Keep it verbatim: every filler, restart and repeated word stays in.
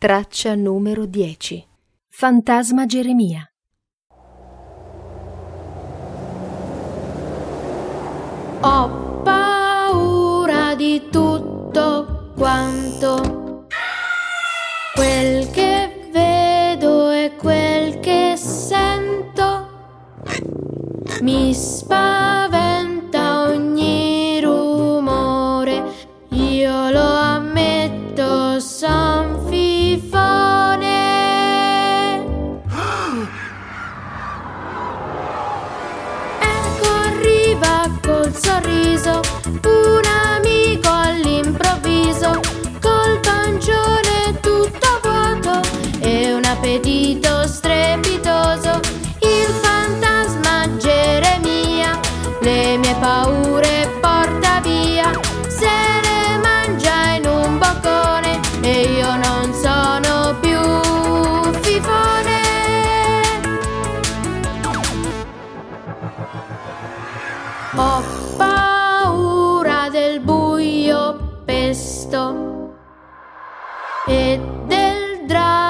Traccia numero dieci. Fantasma Geremia. Ho paura di tutto quanto, quel che vedo e quel che sento, mi spaventa ogni rumore, io lo ammetto, son fifone. Ecco arriva col sorriso un amico all'improvviso, col pancione tutto vuoto e un appetito strepitoso. Il fantasma Geremia le mie paure porta via, se le mangia in un boccone e io non sono più fifone. Ho paura del buio pesto e del drago